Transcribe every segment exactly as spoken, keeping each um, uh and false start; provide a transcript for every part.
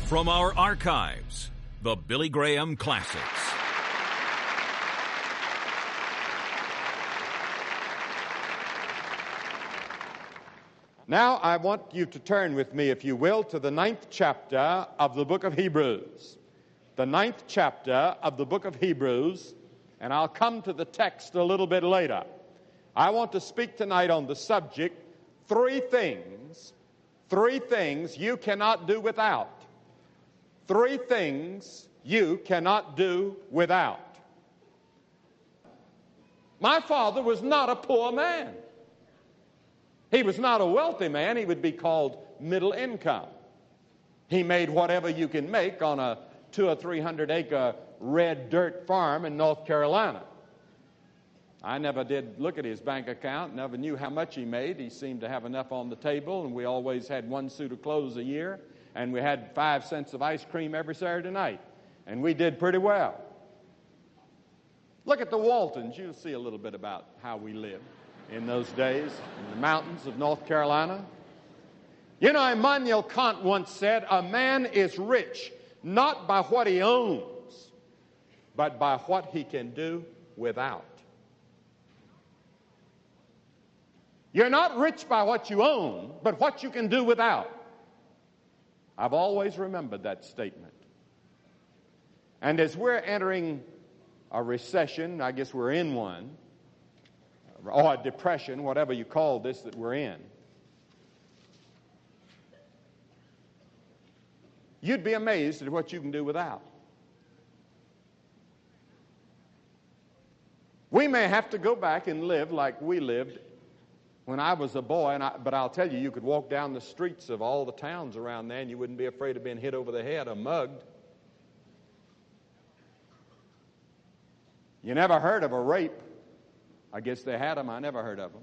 From our archives, the Billy Graham Classics. Now I want you to turn with me, if you will, to the ninth chapter of the book of Hebrews. The ninth chapter of the book of Hebrews, and I'll come to the text a little bit later. I want to speak tonight on the subject, three things, three things you cannot do without. Three things you cannot do without. My father was not a poor man. He was not a wealthy man. He would be called middle income. He made whatever you can make on a two or three hundred acre red dirt farm in North Carolina. I never did look at his bank account, never knew how much he made. He seemed to have enough on the table, and we always had one suit of clothes a year, and we had five cents of ice cream every Saturday night, and we did pretty well. Look at the Waltons. You'll see a little bit about how we lived in those days in the mountains of North Carolina. You know, Immanuel Kant once said, a man is rich not by what he owns, but by what he can do without. You're not rich by what you own, but what you can do without. I've always remembered that statement. And as we're entering a recession, I guess we're in one, or a depression, whatever you call this that we're in, you'd be amazed at what you can do without. We may have to go back and live like we lived when I was a boy, and I, but I'll tell you, you could walk down the streets of all the towns around there and you wouldn't be afraid of being hit over the head or mugged. You never heard of a rape. I guess they had them. I never heard of them.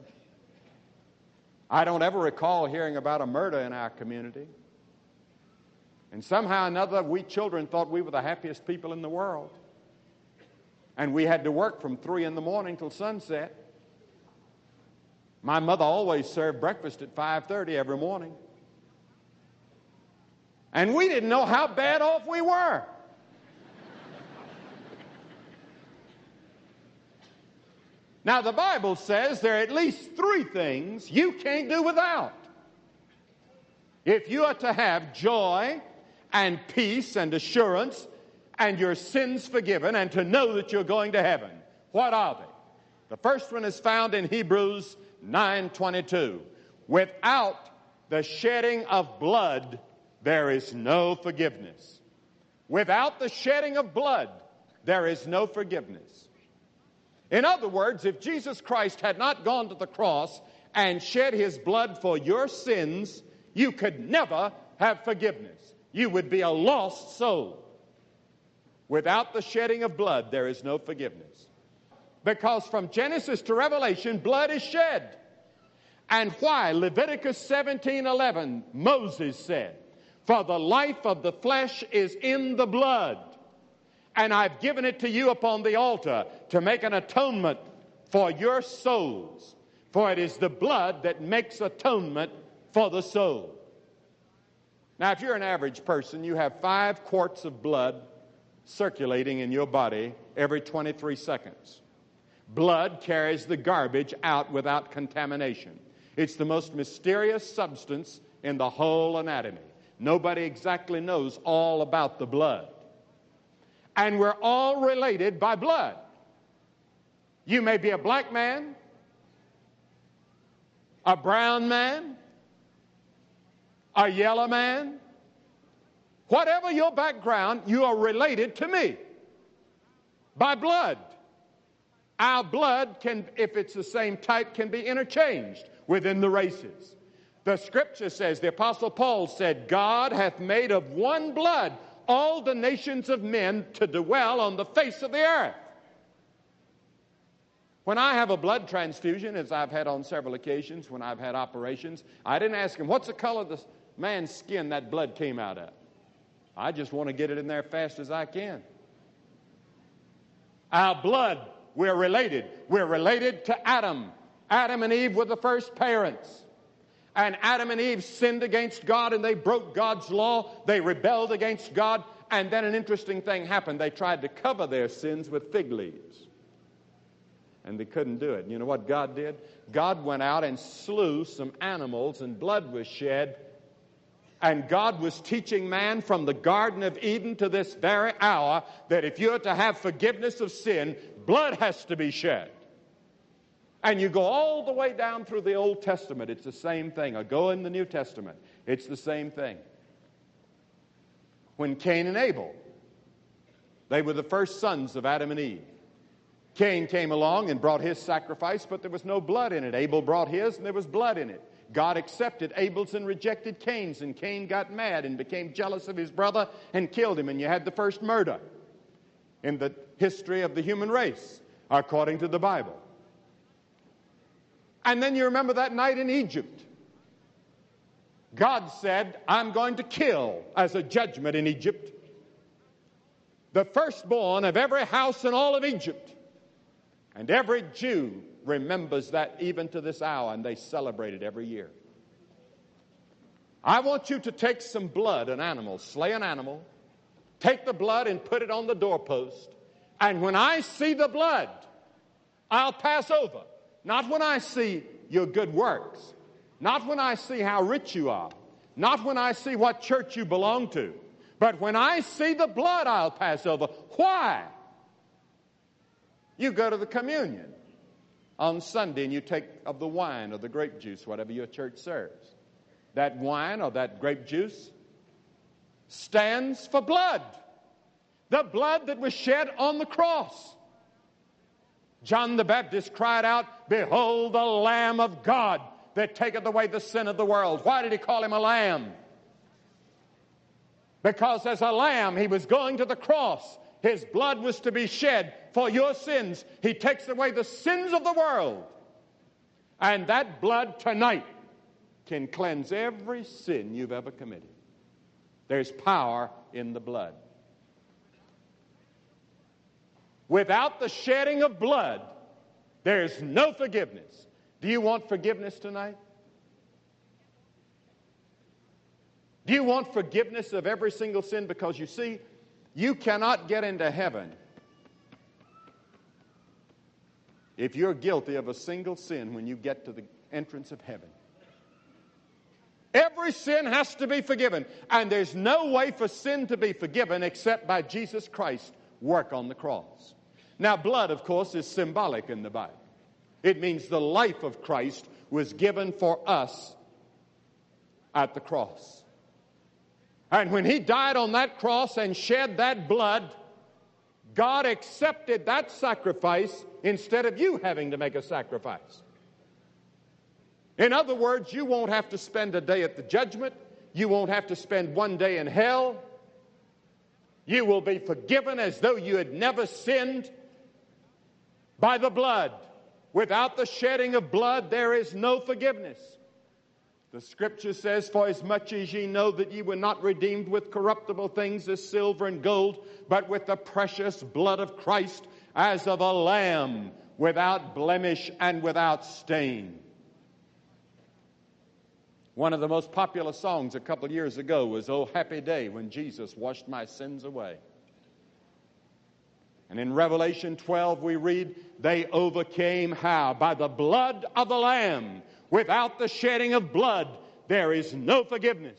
I don't ever recall hearing about a murder in our community. And somehow or another, we children thought we were the happiest people in the world. And we had to work from three in the morning till sunset. My mother always served breakfast at five thirty every morning. And we didn't know how bad off we were. Now, the Bible says there are at least three things you can't do without. If you are to have joy and peace and assurance and your sins forgiven and to know that you're going to heaven, what are they? The first one is found in Hebrews nine twenty-two. Without the shedding of blood, there is no forgiveness. Without the shedding of blood, there is no forgiveness. In other words, if Jesus Christ had not gone to the cross and shed his blood for your sins, you could never have forgiveness. You would be a lost soul. Without the shedding of blood, there is no forgiveness. Because from Genesis to Revelation, blood is shed. And why? Leviticus seventeen eleven, Moses said, for the life of the flesh is in the blood, and I've given it to you upon the altar to make an atonement for your souls. For it is the blood that makes atonement for the soul. Now, if you're an average person, you have five quarts of blood circulating in your body every twenty-three seconds. Blood carries the garbage out without contamination. It's the most mysterious substance in the whole anatomy. Nobody exactly knows all about the blood. And we're all related by blood. You may be a black man, a brown man, a yellow man. Whatever your background, you are related to me by blood. Our blood can, if it's the same type, can be interchanged within the races. The scripture says, the Apostle Paul said, God hath made of one blood all the nations of men to dwell on the face of the earth. When I have a blood transfusion, as I've had on several occasions when I've had operations, I didn't ask him, what's the color of the man's skin that blood came out of? I just want to get it in there fast as I can. Our blood, we're related. We're related to Adam. Adam and Eve were the first parents. And Adam and Eve sinned against God, and they broke God's law. They rebelled against God. And then an interesting thing happened. They tried to cover their sins with fig leaves. And they couldn't do it. You know what God did? God went out and slew some animals, and blood was shed. And God was teaching man from the Garden of Eden to this very hour that if you're to have forgiveness of sin, blood has to be shed. And you go all the way down through the Old Testament, it's the same thing. Or go in the New Testament, it's the same thing. When Cain and Abel, they were the first sons of Adam and Eve. Cain came along and brought his sacrifice, but there was no blood in it. Abel brought his, and there was blood in it. God accepted Abel's and rejected Cain's, and Cain got mad and became jealous of his brother and killed him, and you had the first murder in the history of the human race, according to the Bible. And then you remember that night in Egypt. God said, I'm going to kill, as a judgment in Egypt, the firstborn of every house in all of Egypt. And every Jew remembers that even to this hour, and they celebrate it every year. I want you to take some blood, an animal, slay an animal, take the blood and put it on the doorpost, and when I see the blood, I'll pass over. Not when I see your good works. Not when I see how rich you are. Not when I see what church you belong to. But when I see the blood, I'll pass over. Why? You go to the communion on Sunday and you take of the wine or the grape juice, whatever your church serves. That wine or that grape juice stands for blood. The blood that was shed on the cross. John the Baptist cried out, behold the Lamb of God that taketh away the sin of the world. Why did he call him a lamb? Because as a lamb he was going to the cross. His blood was to be shed for your sins. He takes away the sins of the world. And that blood tonight can cleanse every sin you've ever committed. There's power in the blood. Without the shedding of blood, there's no forgiveness. Do you want forgiveness tonight? Do you want forgiveness of every single sin? Because you see, you cannot get into heaven if you're guilty of a single sin when you get to the entrance of heaven. Every sin has to be forgiven. And there's no way for sin to be forgiven except by Jesus Christ's work on the cross. Now, blood, of course, is symbolic in the Bible. It means the life of Christ was given for us at the cross. And when he died on that cross and shed that blood, God accepted that sacrifice instead of you having to make a sacrifice. In other words, you won't have to spend a day at the judgment. You won't have to spend one day in hell. You will be forgiven as though you had never sinned by the blood. Without the shedding of blood, there is no forgiveness. The Scripture says, for as much as ye know that ye were not redeemed with corruptible things as silver and gold, but with the precious blood of Christ, as of a lamb, without blemish and without stain. One of the most popular songs a couple of years ago was, Oh, Happy Day When Jesus Washed My Sins Away. And in Revelation twelve we read, they overcame how? By the blood of the Lamb. Without the shedding of blood, there is no forgiveness.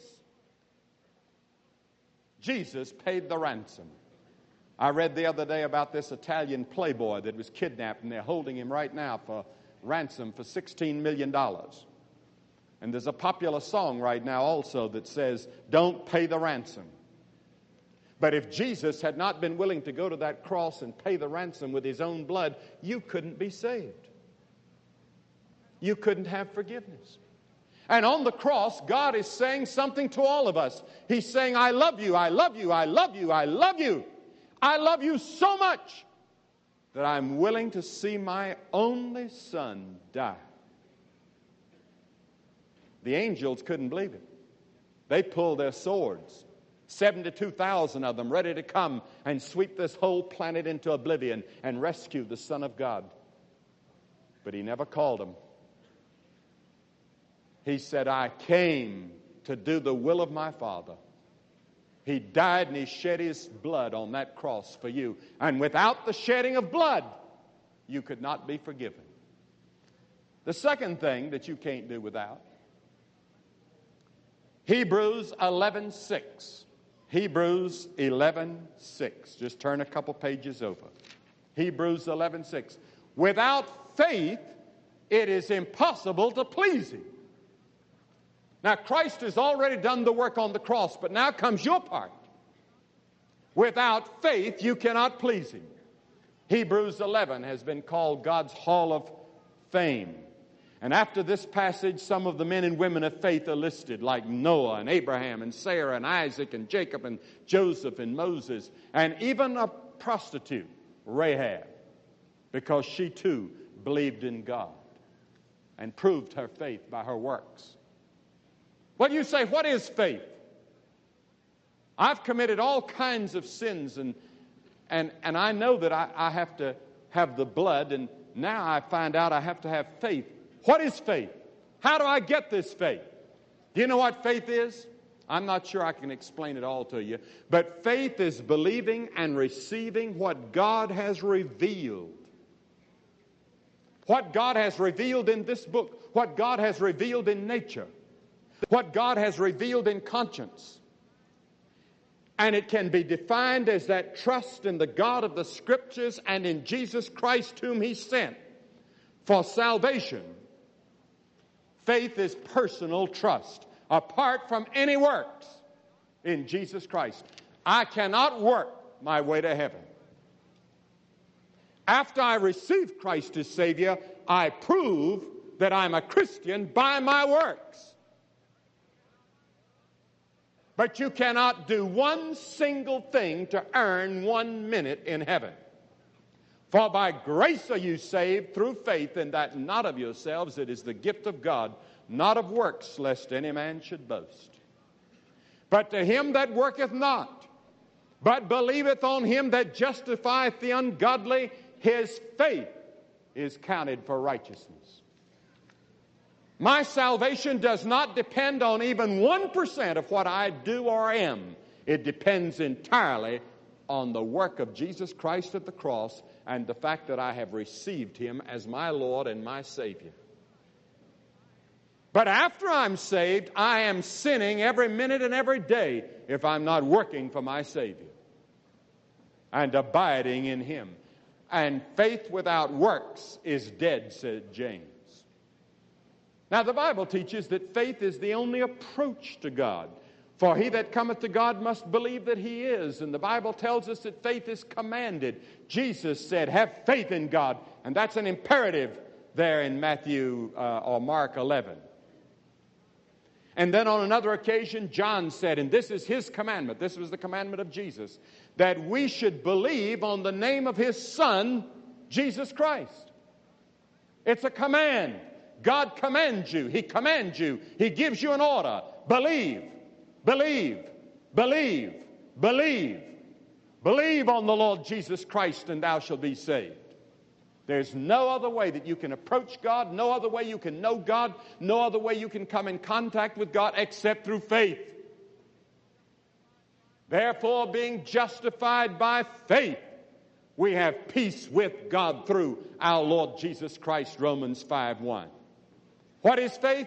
Jesus paid the ransom. I read the other day about this Italian playboy that was kidnapped, and they're holding him right now for ransom for sixteen million dollars. And there's a popular song right now also that says, don't pay the ransom. But if Jesus had not been willing to go to that cross and pay the ransom with his own blood, you couldn't be saved. You couldn't have forgiveness. And on the cross, God is saying something to all of us. He's saying, I love you, I love you, I love you, I love you. I love you so much that I'm willing to see my only son die. The angels couldn't believe it. They pulled their swords, seventy-two thousand of them, ready to come and sweep this whole planet into oblivion and rescue the Son of God. But he never called them. He said, I came to do the will of my Father. He died and he shed his blood on that cross for you. And without the shedding of blood, you could not be forgiven. The second thing that you can't do without, Hebrews eleven six. Hebrews eleven six. Just turn a couple pages over. Hebrews eleven six. Without faith, it is impossible to please Him. Now, Christ has already done the work on the cross, but now comes your part. Without faith, you cannot please Him. Hebrews eleven has been called God's Hall of Fame. And after this passage, some of the men and women of faith are listed, like Noah and Abraham and Sarah and Isaac and Jacob and Joseph and Moses, and even a prostitute, Rahab, because she too believed in God and proved her faith by her works. Well, you say, what is faith? I've committed all kinds of sins, and and and I know that I, I have to have the blood, and now I find out I have to have faith. What is faith? How do I get this faith? Do you know what faith is? I'm not sure I can explain it all to you, but faith is believing and receiving what God has revealed. What God has revealed in this book, what God has revealed in nature, what God has revealed in conscience. And it can be defined as that trust in the God of the Scriptures and in Jesus Christ whom He sent for salvation. Faith is personal trust, apart from any works in Jesus Christ. I cannot work my way to heaven. After I receive Christ as Savior, I prove that I'm a Christian by my works. But you cannot do one single thing to earn one minute in heaven. For by grace are you saved through faith, and that not of yourselves, it is the gift of God, not of works, lest any man should boast. But to him that worketh not, but believeth on Him that justifieth the ungodly, his faith is counted for righteousness. My salvation does not depend on even one percent of what I do or am. It depends entirely on the work of Jesus Christ at the cross and the fact that I have received Him as my Lord and my Savior. But after I'm saved, I am sinning every minute and every day if I'm not working for my Savior and abiding in Him. And faith without works is dead, said James. Now, the Bible teaches that faith is the only approach to God. For he that cometh to God must believe that He is. And the Bible tells us that faith is commanded. Jesus said, have faith in God. And that's an imperative there in Matthew uh, or Mark eleven. And then on another occasion, John said, and this is his commandment, this was the commandment of Jesus, that we should believe on the name of His Son, Jesus Christ. It's a command. God commands you. He commands you. He gives you an order. Believe, believe, believe, believe. Believe on the Lord Jesus Christ and thou shalt be saved. There's no other way that you can approach God, no other way you can know God, no other way you can come in contact with God except through faith. Therefore, being justified by faith, we have peace with God through our Lord Jesus Christ, Romans five one. What is faith?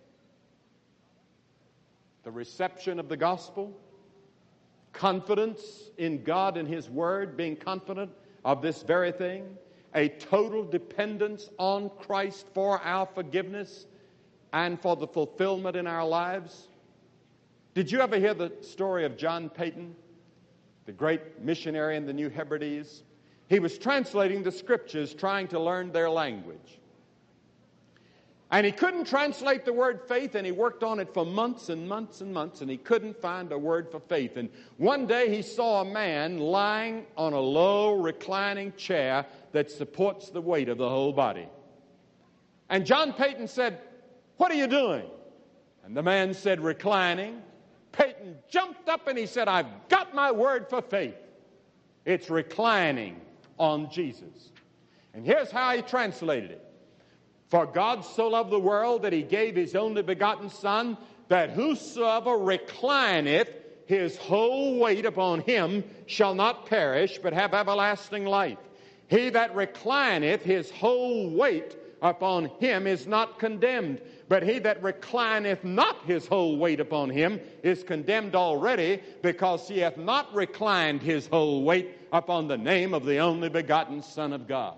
The reception of the gospel, confidence in God and His Word, being confident of this very thing, a total dependence on Christ for our forgiveness and for the fulfillment in our lives. Did you ever hear the story of John Paton, the great missionary in the New Hebrides? He was translating the Scriptures, trying to learn their language. And he couldn't translate the word faith, and he worked on it for months and months and months, and he couldn't find a word for faith. And one day he saw a man lying on a low reclining chair that supports the weight of the whole body. And John Paton said, "What are you doing?" And the man said, "Reclining." Paton jumped up and he said, "I've got my word for faith. It's reclining on Jesus." And here's how he translated it. For God so loved the world that he gave his only begotten Son, that whosoever reclineth his whole weight upon him shall not perish, but have everlasting life. He that reclineth his whole weight upon him is not condemned, but he that reclineth not his whole weight upon him is condemned already, because he hath not reclined his whole weight upon the name of the only begotten Son of God.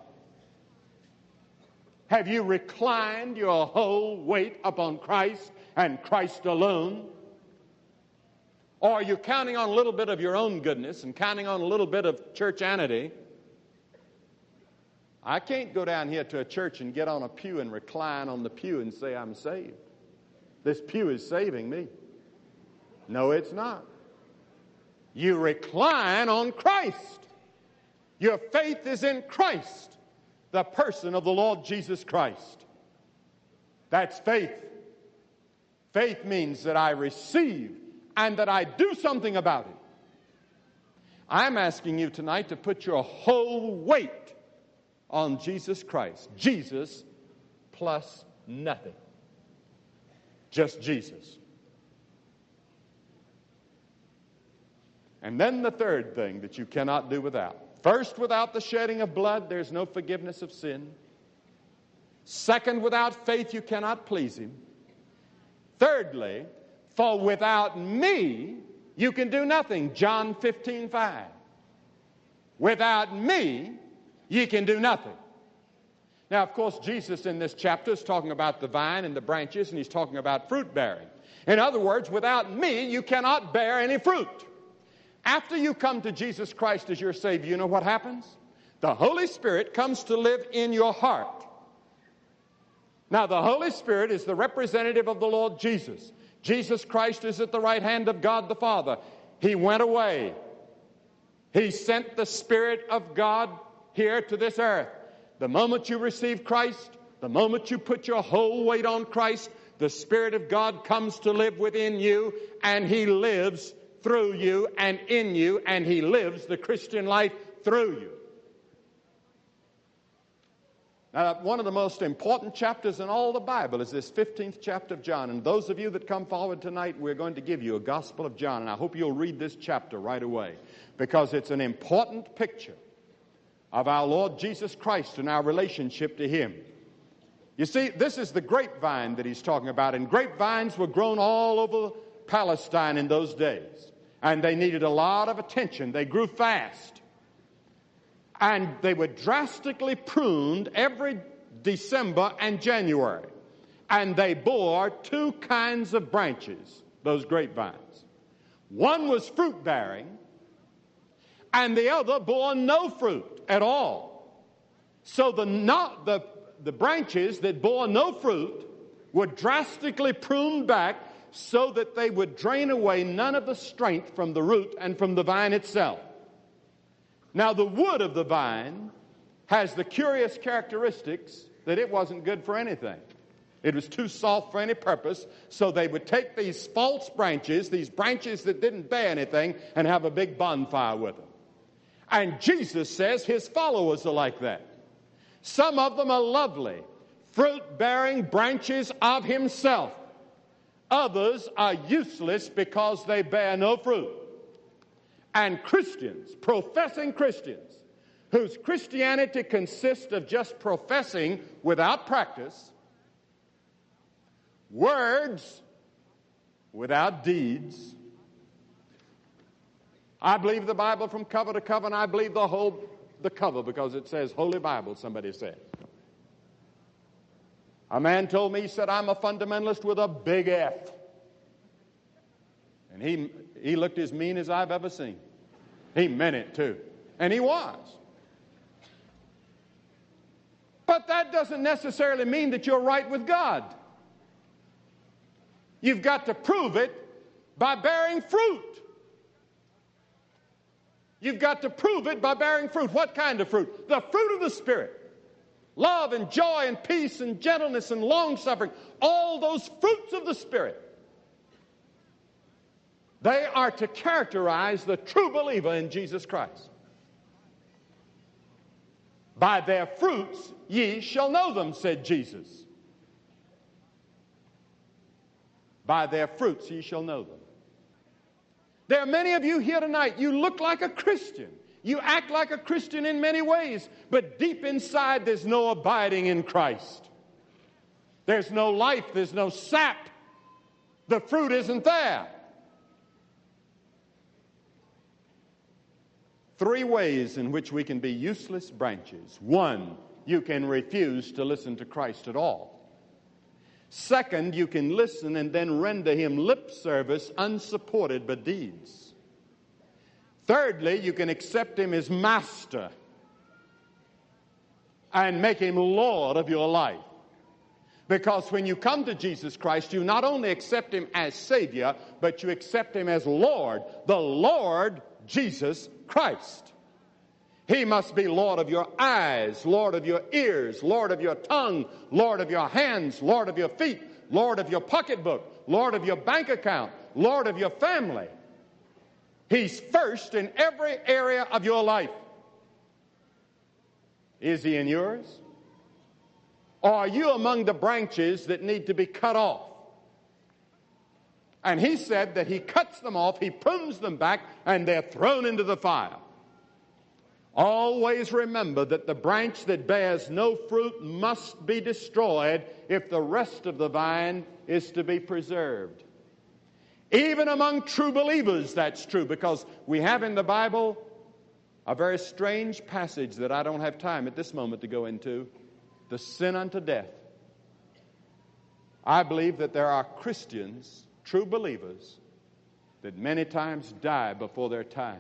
Have you reclined your whole weight upon Christ and Christ alone? Or are you counting on a little bit of your own goodness and counting on a little bit of churchianity? I can't go down here to a church and get on a pew and recline on the pew and say I'm saved. This pew is saving me. No, it's not. You recline on Christ. Your faith is in Christ, the person of the Lord Jesus Christ. That's faith. Faith means that I receive and that I do something about it. I'm asking you tonight to put your whole weight on Jesus Christ. Jesus plus nothing. Just Jesus. And then the third thing that you cannot do without. First, without the shedding of blood, there's no forgiveness of sin. Second, without faith, you cannot please him. Thirdly, for without me, you can do nothing. John fifteen five. Without me, ye can do nothing. Now, of course, Jesus in this chapter is talking about the vine and the branches, and he's talking about fruit bearing. In other words, without me, you cannot bear any fruit. After you come to Jesus Christ as your Savior, you know what happens? The Holy Spirit comes to live in your heart. Now, the Holy Spirit is the representative of the Lord Jesus. Jesus Christ is at the right hand of God the Father. He went away. He sent the Spirit of God here to this earth. The moment you receive Christ, the moment you put your whole weight on Christ, the Spirit of God comes to live within you, and he lives through you and in you, and he lives the Christian life through you. Now, one of the most important chapters in all the Bible is this fifteenth chapter of John. And those of you that come forward tonight, we're going to give you a Gospel of John. And I hope you'll read this chapter right away, because it's an important picture of our Lord Jesus Christ and our relationship to him. You see, this is the grapevine that he's talking about. And grapevines were grown all over Palestine in those days. And they needed a lot of attention. They grew fast. And they were drastically pruned every December and January. And they bore two kinds of branches, those grapevines. One was fruit-bearing, and the other bore no fruit at all. So the, not, the, the branches that bore no fruit were drastically pruned back so that they would drain away none of the strength from the root and from the vine itself. Now, the wood of the vine has the curious characteristics that it wasn't good for anything. It was too soft for any purpose, so they would take these false branches, these branches that didn't bear anything, and have a big bonfire with them. And Jesus says his followers are like that. Some of them are lovely, fruit-bearing branches of himself. Others are useless because they bear no fruit. And Christians, professing Christians, whose Christianity consists of just professing without practice, words without deeds. I believe the Bible from cover to cover, and I believe the whole the cover because it says Holy Bible, somebody said. A man told me, he said, I'm a fundamentalist with a big F. And he, he looked as mean as I've ever seen. He meant it too. And he was. But that doesn't necessarily mean that you're right with God. You've got to prove it by bearing fruit. You've got to prove it by bearing fruit. What kind of fruit? The fruit of the Spirit. Love and joy and peace and gentleness and long-suffering. All those fruits of the Spirit. They are to characterize the true believer in Jesus Christ. By their fruits ye shall know them, said Jesus. By their fruits ye shall know them. There are many of you here tonight, you look like a Christian. You act like a Christian in many ways, but deep inside there's no abiding in Christ. There's no life, there's no sap. The fruit isn't there. Three ways in which we can be useless branches. One, you can refuse to listen to Christ at all. Second, you can listen and then render him lip service unsupported by deeds. Thirdly, you can accept him as master and make him Lord of your life. Because when you come to Jesus Christ, you not only accept him as Savior, but you accept him as Lord, the Lord Jesus Christ. He must be Lord of your eyes, Lord of your ears, Lord of your tongue, Lord of your hands, Lord of your feet, Lord of your pocketbook, Lord of your bank account, Lord of your family. He's first in every area of your life. Is he in yours? Or are you among the branches that need to be cut off? And he said that he cuts them off, he prunes them back, and they're thrown into the fire. Always remember that the branch that bears no fruit must be destroyed if the rest of the vine is to be preserved. Even among true believers, that's true, because we have in the Bible a very strange passage that I don't have time at this moment to go into, the sin unto death. I believe that there are Christians, true believers, that many times die before their time.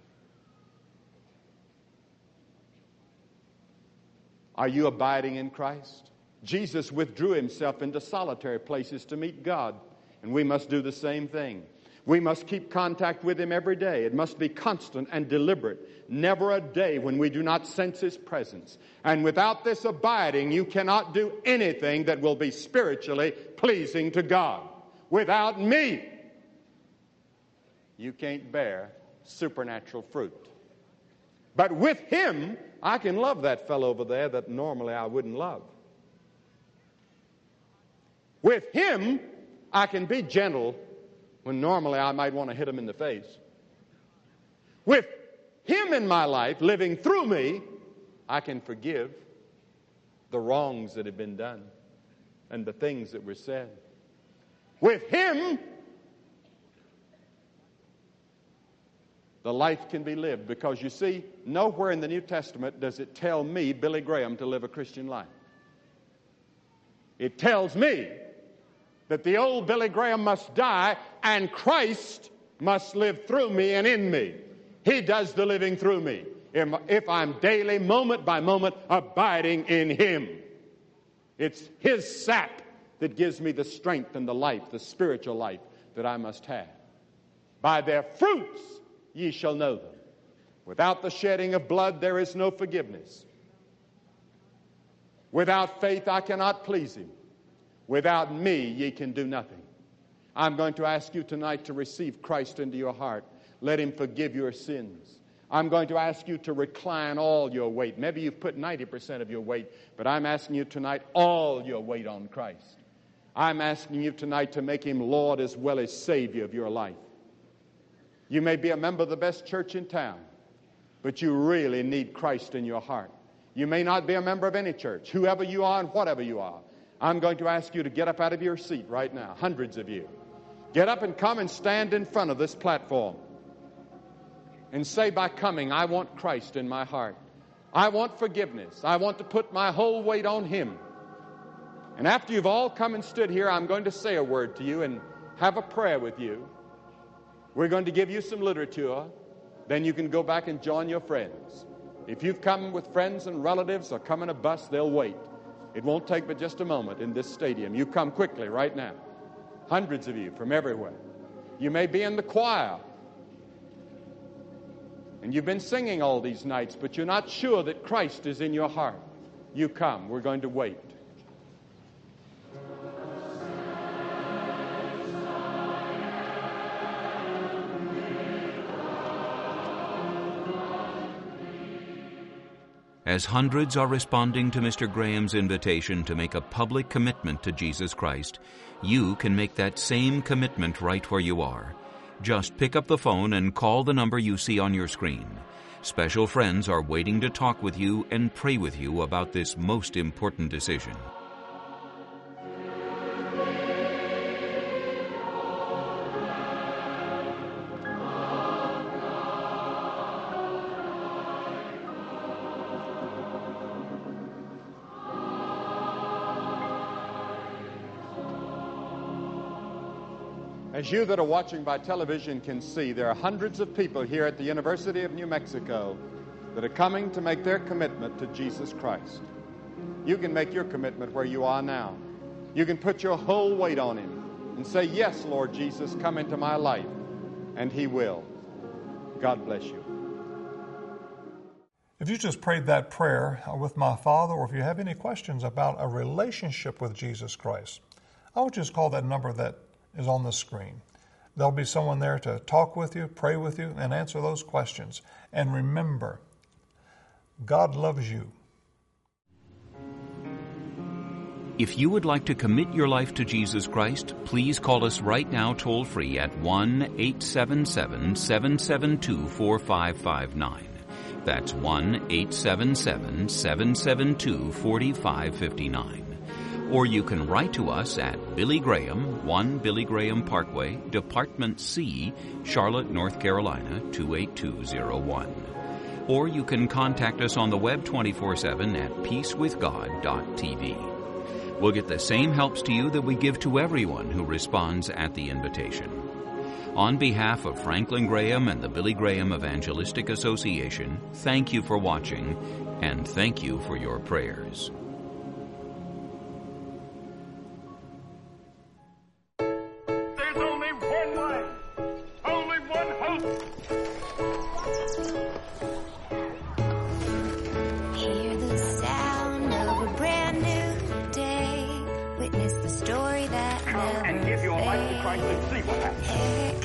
Are you abiding in Christ? Jesus withdrew himself into solitary places to meet God, and we must do the same thing. We must keep contact with him every day. It must be constant and deliberate. Never a day when we do not sense his presence. And without this abiding, you cannot do anything that will be spiritually pleasing to God. Without me, you can't bear supernatural fruit. But with him, I can love that fellow over there that normally I wouldn't love. With him, I can be gentle when normally I might want to hit him in the face. With him in my life, living through me, I can forgive the wrongs that have been done and the things that were said. With him, the life can be lived, because you see, nowhere in the New Testament does it tell me, Billy Graham, to live a Christian life. It tells me that the old Billy Graham must die and Christ must live through me and in me. He does the living through me if I'm daily, moment by moment, abiding in him. It's his sap that gives me the strength and the life, the spiritual life that I must have. By their fruits ye shall know them. Without the shedding of blood, there is no forgiveness. Without faith, I cannot please him. Without me, ye can do nothing. I'm going to ask you tonight to receive Christ into your heart. Let him forgive your sins. I'm going to ask you to recline all your weight. Maybe you've put ninety percent of your weight, but I'm asking you tonight all your weight on Christ. I'm asking you tonight to make him Lord as well as Savior of your life. You may be a member of the best church in town, but you really need Christ in your heart. You may not be a member of any church, whoever you are and whatever you are. I'm going to ask you to get up out of your seat right now, hundreds of you. Get up and come and stand in front of this platform and say, by coming, I want Christ in my heart. I want forgiveness. I want to put my whole weight on him. And after you've all come and stood here, I'm going to say a word to you and have a prayer with you. We're going to give you some literature. Then you can go back and join your friends. If you've come with friends and relatives or come in a bus, they'll wait. It won't take but just a moment in this stadium. You come quickly right now. Hundreds of you from everywhere. You may be in the choir. And you've been singing all these nights, but you're not sure that Christ is in your heart. You come. We're going to wait. As hundreds are responding to Mister Graham's invitation to make a public commitment to Jesus Christ, you can make that same commitment right where you are. Just pick up the phone and call the number you see on your screen. Special friends are waiting to talk with you and pray with you about this most important decision. As you that are watching by television can see, there are hundreds of people here at the University of New Mexico that are coming to make their commitment to Jesus Christ. You can make your commitment where you are now. You can put your whole weight on Him and say, yes, Lord Jesus, come into my life, and He will. God bless you. If you just prayed that prayer with my Father, or if you have any questions about a relationship with Jesus Christ, I would just call that number that is on the screen. There'll be someone there to talk with you, pray with you, and answer those questions. And remember, God loves you. If you would like to commit your life to Jesus Christ, please call us right now toll-free at one eight seven seven, seven seven two, four five five nine. That's one eight seven seven, seven seven two, four five five nine. Or you can write to us at Billy Graham, one Billy Graham Parkway, Department C, Charlotte, North Carolina, two eight two zero one. Or you can contact us on the web twenty-four seven at peace with god dot t v. We'll get the same helps to you that we give to everyone who responds at the invitation. On behalf of Franklin Graham and the Billy Graham Evangelistic Association, thank you for watching, and thank you for your prayers. Come and give your life to Christ and see what happens.